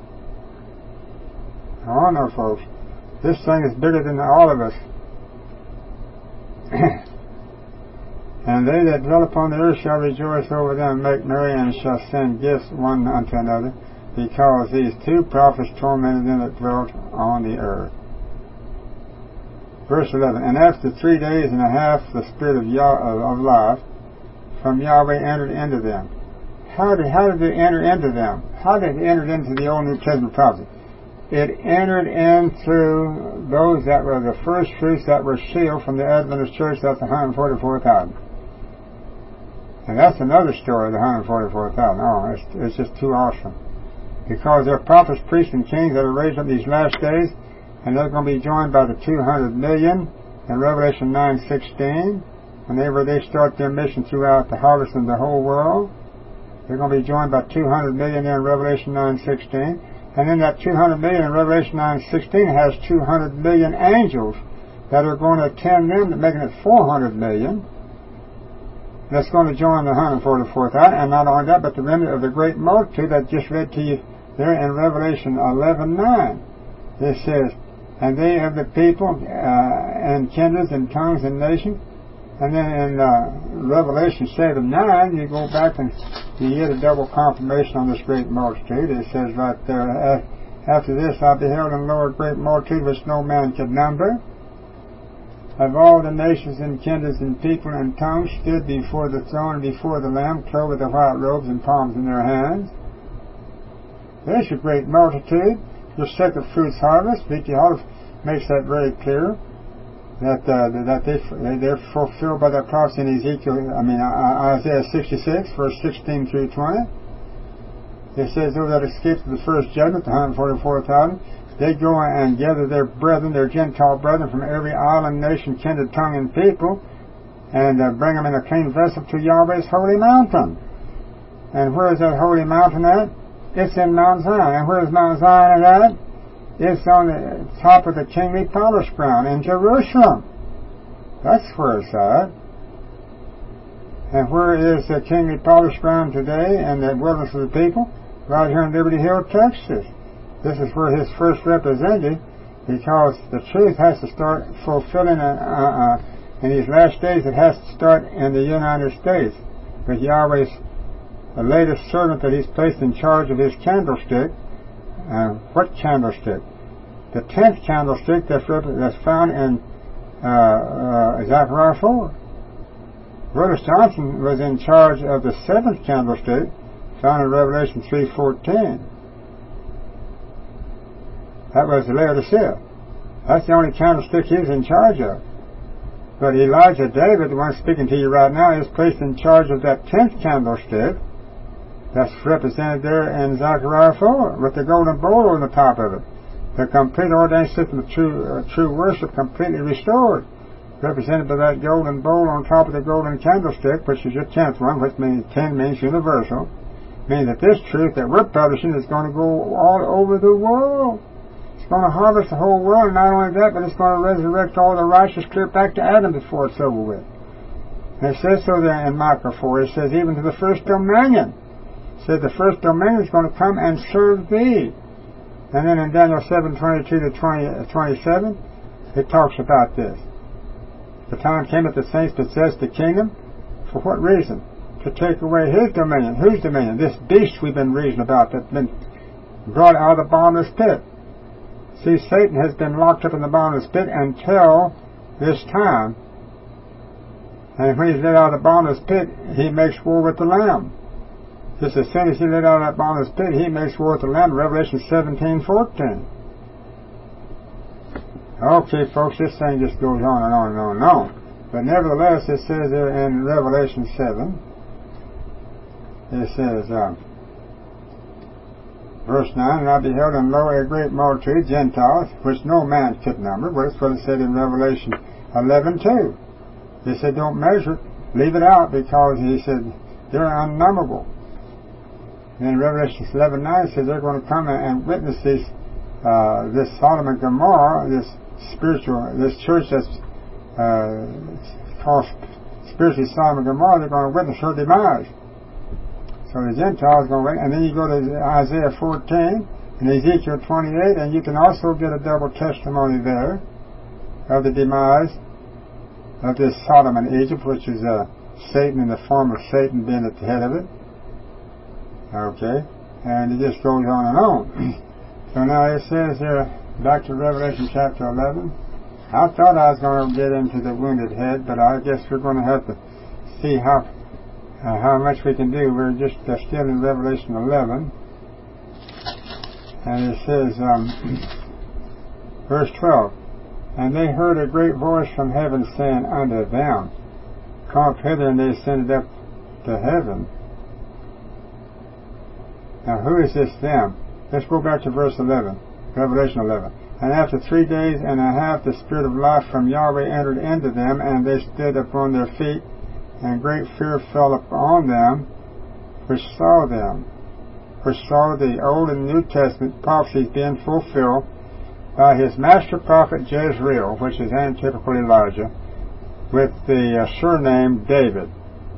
Oh no, folks. This thing is bigger than all of us. And they that dwell upon the earth shall rejoice over them, make merry, and shall send gifts one unto another, because these two prophets tormented them that dwelt on the earth. Verse 11, and after 3 days and a half the Spirit of life from Yahweh entered into them. How did it enter into them? How did it enter into the Old New Testament prophecy? It entered in through those that were the first fruits that were sealed from the Adventist church. That's 144,000. And that's another story, the 144,000. Oh, it's just too awesome. Because they're prophets, priests, and kings that are raised up these last days, and they're going to be joined by the 200 million in Revelation 9:16. Whenever they start their mission throughout the harvest in the whole world, they're going to be joined by 200 million in Revelation 9:16. And then that 200 million in Revelation 9:16 has 200 million angels that are going to attend them, making it 400 million. That's going to join the 144,000. And not only that, but the remnant of the great multitude that just read to you there in Revelation 11:9. It says, and they of the people and kindreds and tongues and nations. And then in Revelation 7:9, you go back and you get a double confirmation on this great multitude. It says right there, after this I beheld and lo, a great multitude which no man could number, of all the nations and kindreds and people and tongues, stood before the throne and before the Lamb, clothed with the white robes and palms in their hands. There's your great multitude. Your second fruits harvest. V.T. Hall makes that very clear. That they're fulfilled by that prophecy in Isaiah 66, verse 16 through 20. It says, those that escaped the first judgment, the 144,000, they go and gather their brethren, their Gentile brethren from every island, nation, kindred, tongue, and people, and bring them in a clean vessel to Yahweh's holy mountain. And where is that holy mountain at? It's in Mount Zion. And where is Mount Zion at? It's on the top of the kingly palace ground in Jerusalem. That's where it's at. And where is the kingly palace ground today and the wilderness of the people? Right here in Liberty Hill, Texas. This is where his first representative, because the truth has to start fulfilling in these last days. It has to start in the United States with Yahweh's latest servant that he's placed in charge of his candlestick. What candlestick? The 10th candlestick that's found in Zechariah 4. Rhodes Johnson was in charge of the 7th candlestick found in Revelation 3:14. That was the Laodicea. That's the only candlestick he was in charge of. But Elijah David, the one speaking to you right now, is placed in charge of that 10th candlestick that's represented there in Zechariah 4 with the golden bowl on the top of it. The complete ordained system of true worship completely restored, represented by that golden bowl on top of the golden candlestick, which is your 10th one, which means 10 means universal, means that this truth that we're publishing is going to go all over the world. It's going to harvest the whole world, and not only that, but it's going to resurrect all the righteous clear back to Adam before it's over with. And it says so there in Micah 4. It says even to the first dominion. It says the first dominion is going to come and serve thee. And then in Daniel 7:22 to 27, it talks about this. The time came that the saints possessed the kingdom. For what reason? To take away his dominion. Whose dominion? This beast we've been reading about that's been brought out of the bottomless pit. See, Satan has been locked up in the bottomless pit until this time. And when he's let out of the bottomless pit, he makes war with the Lamb. Just as soon as he let out that bottomless pit, he makes war with the Lamb, Revelation 17:14. Okay, folks, this thing just goes on and on and on and on. But nevertheless, it says there in Revelation 7, it says, verse 9, and I beheld, and lo, a great multitude, Gentiles, which no man could number. But that's what it said in Revelation 11:2. He said, don't measure it, leave it out, because he said, they're unnumberable. And in Revelation 11:9, it says they're going to come and witness this Sodom and Gomorrah, this church that's called spiritually Sodom and Gomorrah. They're going to witness her demise. So the Gentiles are going to witness. And then you go to Isaiah 14 and Ezekiel 28, and you can also get a double testimony there of the demise of this Sodom and Egypt, which is Satan, in the form of Satan being at the head of it. Okay, and it just goes on and on. So now it says here, back to Revelation chapter 11. I thought I was going to get into the wounded head, but I guess we're going to have to see how much we can do. We're just still in Revelation 11. And it says, verse 12, and they heard a great voice from heaven saying unto them, come up hither, and they ascended up to heaven. Now who is this them? Let's go back to verse 11, Revelation 11. And after 3 days and a half the Spirit of life from Yahweh entered into them, and they stood upon their feet, and great fear fell upon them which saw the Old and New Testament prophecies being fulfilled by his master prophet Jezreel, which is antitypical Elijah, with the surname David.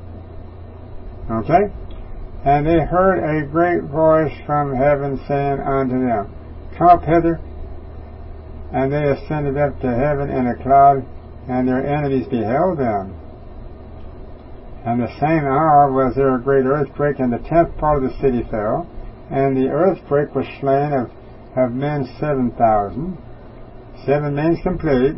Okay? And they heard a great voice from heaven saying unto them, come up hither. And they ascended up to heaven in a cloud, and their enemies beheld them. And the same hour was there a great earthquake, and the 10th part of the city fell. And the earthquake was slain of men 7,000. 7 means complete.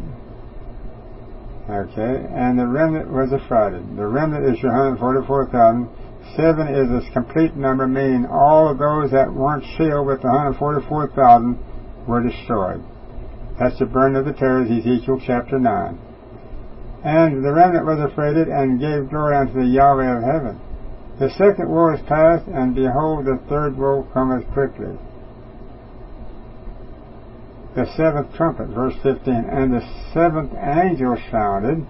Okay, and the remnant was affrighted. The remnant is your 144,000. 7 is a complete number, meaning all of those that weren't sealed with the 144,000 were destroyed. That's the burden of the terrors, Ezekiel chapter 9. And the remnant was affrighted, and gave glory unto the Yahweh of heaven. The second woe is past, and behold, the third woe cometh quickly. The 7th trumpet, verse 15, and the 7th angel sounded.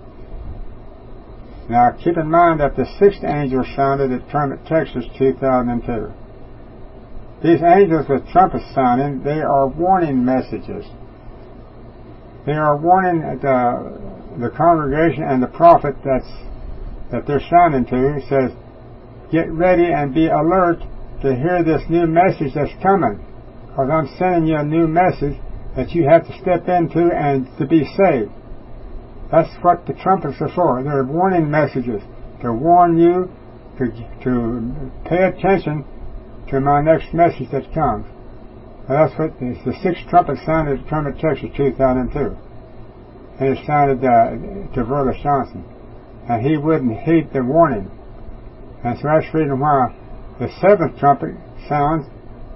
Now keep in mind that the 6th angel sounded at Trumpet, Texas, 2002. These angels with trumpets sounding, they are warning messages. They are warning the congregation and the prophet that they're sounding to. It says, get ready and be alert to hear this new message that's coming, because I'm sending you a new message that you have to step into and to be saved. That's what the trumpets are for. They're warning messages to warn you to pay attention to my next message that comes. Well, that's what the 6th trumpet sounded at Trumpet, Texas, 2002. And it sounded to Verla Johnson. And he wouldn't heed the warning. And so that's the reason why the 7th trumpet sounds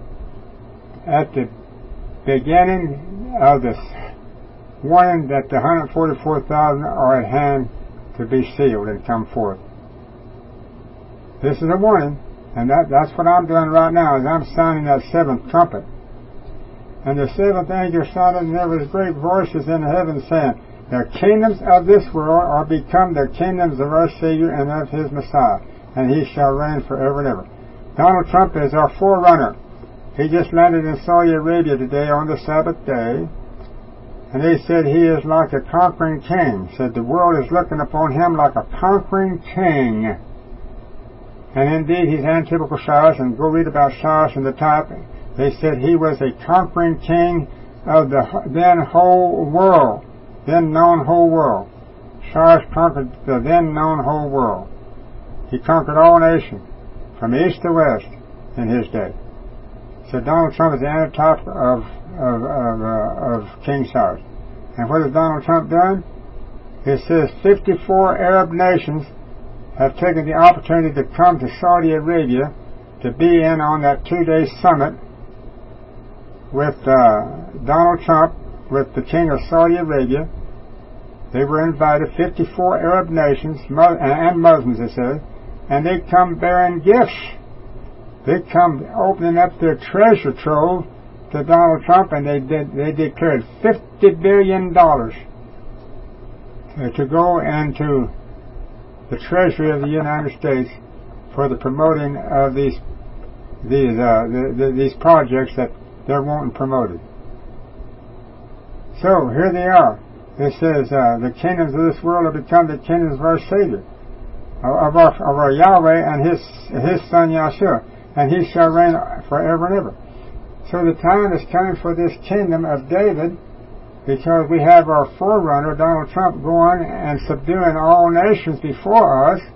at the beginning of this warning that the 144,000 are at hand to be sealed and come forth. This is a warning, and that's what I'm doing right now, is I'm sounding that 7th trumpet. And the 7th angel sounded, and there was great voices in heaven saying, the kingdoms of this world are become the kingdoms of our Savior and of his Messiah, and he shall reign forever and ever. Donald Trump is our forerunner. He just landed in Saudi Arabia today on the Sabbath day, and they said he is like a conquering king. Said the world is looking upon him like a conquering king. And indeed, he's antitypical Cyrus, and go read about Cyrus in the type. They said he was a conquering king of the then whole world, then known whole world. Cyrus conquered the then known whole world. He conquered all nations, from east to west, in his day. So Donald Trump is the antitype of King Cyrus. And what has Donald Trump done? It says 54 Arab nations have taken the opportunity to come to Saudi Arabia to be in on that 2-day summit with Donald Trump, with the King of Saudi Arabia. They were invited, 54 Arab nations and Muslims, they said, and they come bearing gifts. They come opening up their treasure trove to Donald Trump, and they declared $50 billion to go into the treasury of the United States for the promoting of these projects that they're wanting promoted. So here they are. It says the kingdoms of this world have become the kingdoms of our Savior, of our Yahweh and His Son Yahshua, and He shall reign forever and ever. So the time is coming for this kingdom of David, because we have our forerunner, Donald Trump, going and subduing all nations before us.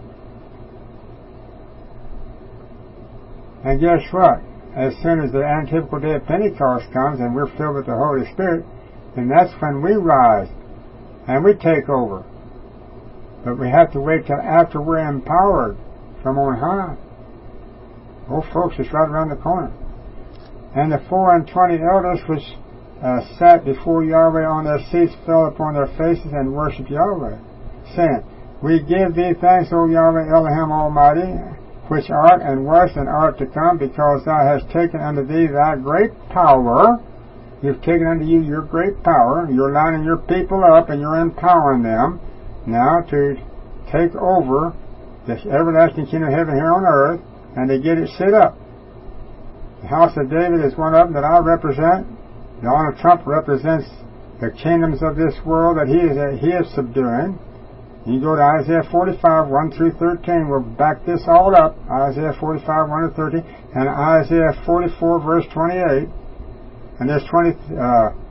And guess what? As soon as the antitypical day of Pentecost comes and we're filled with the Holy Spirit, then that's when we rise and we take over. But we have to wait till after we're empowered from on high. Oh, folks, it's right around the corner. And the 24 elders which sat before Yahweh on their seats fell upon their faces and worshipped Yahweh, saying, We give thee thanks, O Yahweh Elohim Almighty, which art and was and art to come, because thou hast taken unto thee thy great power. You've taken unto you your great power. You're lining your people up and you're empowering them now to take over this everlasting kingdom of heaven here on earth, and to get it set up. The house of David is one of them that I represent. Donald Trump represents the kingdoms of this world that he is subduing. You go to Isaiah 45, 1 through 13. We'll back this all up. Isaiah 45, 1 to 13. And Isaiah 44, verse 28. And there's 21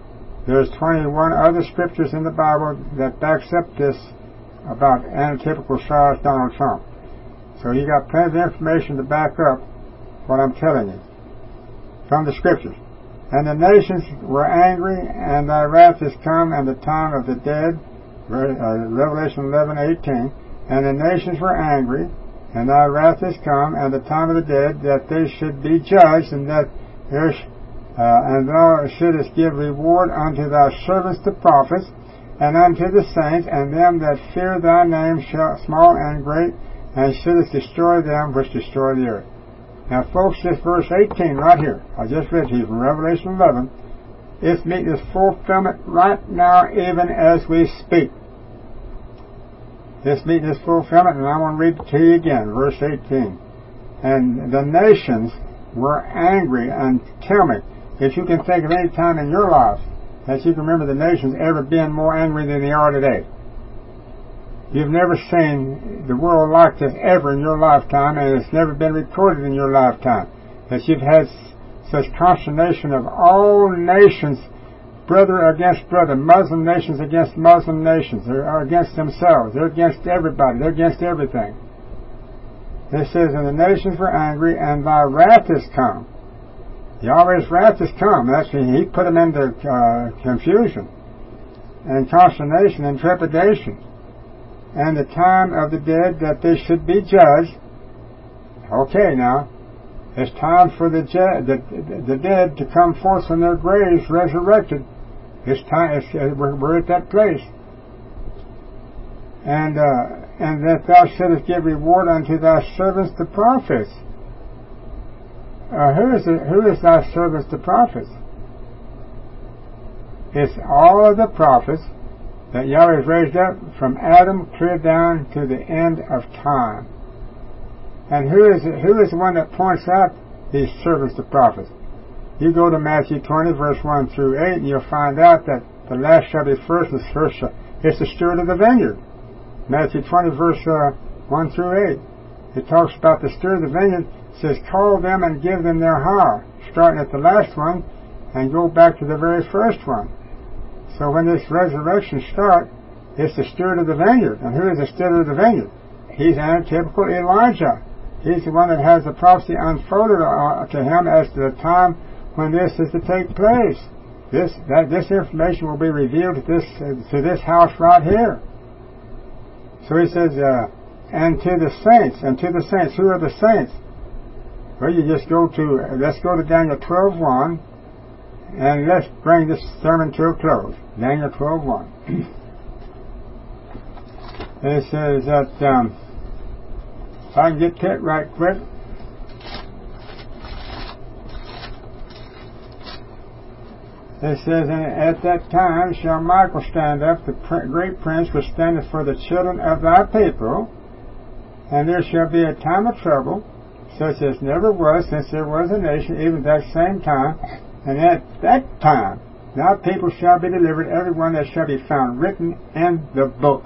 other scriptures in the Bible that backs up this about antitypical size Donald Trump. So you got plenty of information to back up what I'm telling you from the scriptures. And the nations were angry, and thy wrath is come, and the time of the dead, Revelation 11:18. And the nations were angry, and thy wrath is come, and the time of the dead, that they should be judged, and that and thou shouldest give reward unto thy servants the prophets, and unto the saints, and them that fear thy name, small and great, and shouldest destroy them which destroy the earth. Now, folks, this verse 18 right here, I just read to you from Revelation 11, it's meeting its fulfillment right now, even as we speak. It's meeting its fulfillment, and I'm going to read it to you again, verse 18. And the nations were angry, and tell me, if you can think of any time in your life that you can remember the nations ever being more angry than they are today. You've never seen the world like this ever in your lifetime, and it's never been recorded in your lifetime, that you've had such consternation of all nations, brother against brother, Muslim nations against Muslim nations. They're against themselves. They're against everybody. They're against everything. It says, and the nations were angry, and thy wrath is come. Yahweh's wrath is come. That's He put them into confusion and consternation and trepidation. And the time of the dead, that they should be judged. Okay, now, it's time for the dead to come forth from their graves resurrected. It's time. We're at that place. And that thou shouldest give reward unto thy servants the prophets. Who is thy servants the prophets? It's all of the prophets that Yahweh has raised up from Adam clear down to the end of time. And who is the one that points out these servants, the prophets? You go to Matthew 20, verse 1 through 8, and you'll find out that the last shall be first, and the first it's the steward of the vineyard. Matthew 20, verse 1 through 8. It talks about the steward of the vineyard. It says, call them and give them their hire, starting at the last one, and go back to the very first one. So when this resurrection starts, it's the steward of the vineyard. And who is the steward of the vineyard? He's antitypical Elijah. He's the one that has the prophecy unfolded to him as to the time when this is to take place. This information will be revealed to this house right here. So he says, and to the saints. Who are the saints? Well, you just go to, let's go to Daniel 12:1, and let's bring this sermon to a close. Daniel 12:1. It says that, if I can get to it right quick. It says, and at that time shall Michael stand up, the great prince which standeth for the children of thy people, and there shall be a time of trouble, such as never was since there was a nation, even that same time. And at that time thy people shall be delivered, every one that shall be found written in the book.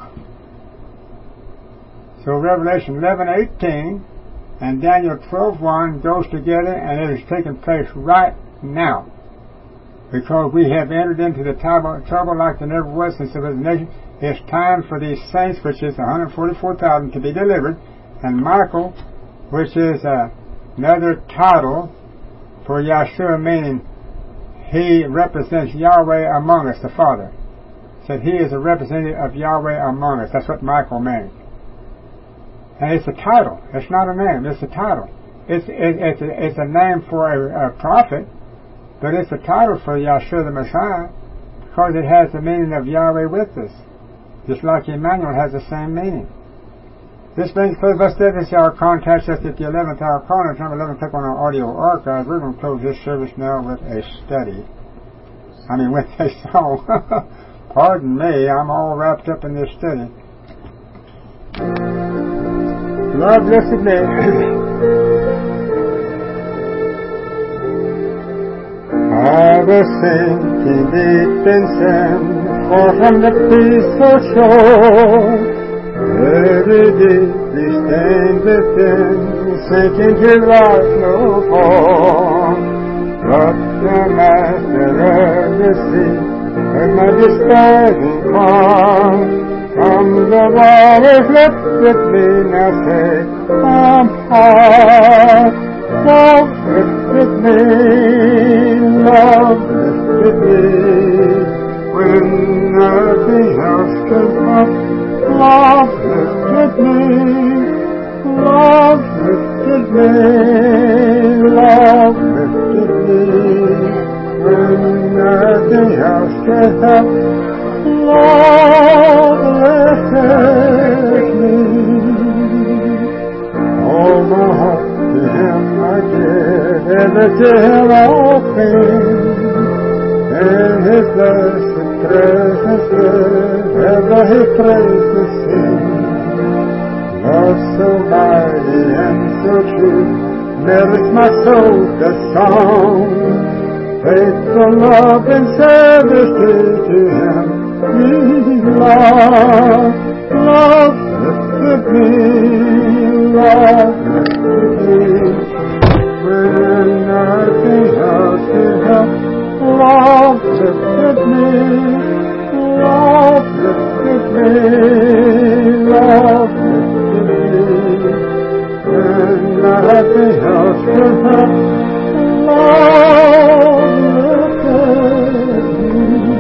So Revelation 11:18 and Daniel 12:1 goes together, and it is taking place right now. Because we have entered into the trouble like there never was since there was a nation. It's time for these saints, which is 144,000, to be delivered. And Michael, which is another title for Yahshua, meaning he represents Yahweh among us, the Father. Said he is a representative of Yahweh among us. That's what Michael means. And it's a title. It's not a name. It's a title. It's a name for a prophet. But it's a title for Yahshua the Messiah, because it has the meaning of Yahweh with us, just like Emmanuel has the same meaning. This brings close. Let's do this hour. Contact us at the 11th hour. Call us number 11. Click on our audio archive. We're going to close this service now with a study. With a song. Pardon me. I'm all wrapped up in this study. Lord blessed me. I was sinking deep in sin, far from the peaceful shore. Every deeply stained within, sinking to life no more. But the Master of the sea heard my despairing cry. From the waters lifted me, now say, I'm high. Love lifted me, love lifted me, when nothing else could help. Love lifted me, love lifted me, love lifted me, when nothing else could help. Love lifted me. All my heart to Him I give, ever to Him all things. In His blessed presence live, ever His praises sing. Love so mighty and so true, merits my soul the song. Faithful love and service to Him, love, love lifted me, love lifted me, when nothing else could help. Love lifted me, love lifted me, love lifted me, when nothing else could help. Love lifted me.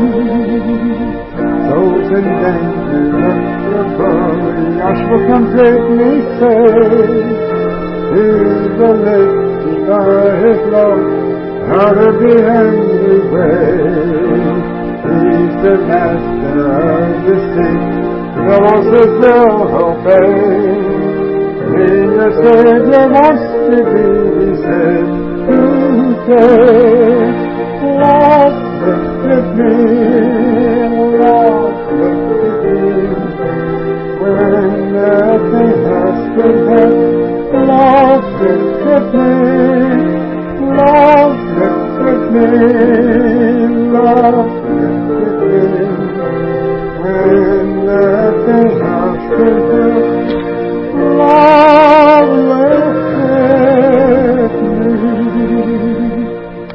Those in danger look above, Yahshua completely saved. He's the lifted by His love, out of the angry way. He's the Master of the sea, the ones that will obey. When the Savior wants to be saved today, love lifted me, love lifted me, when nothing else could help. Love lifted me, love lifted me, love lifted me, when nothing else could help.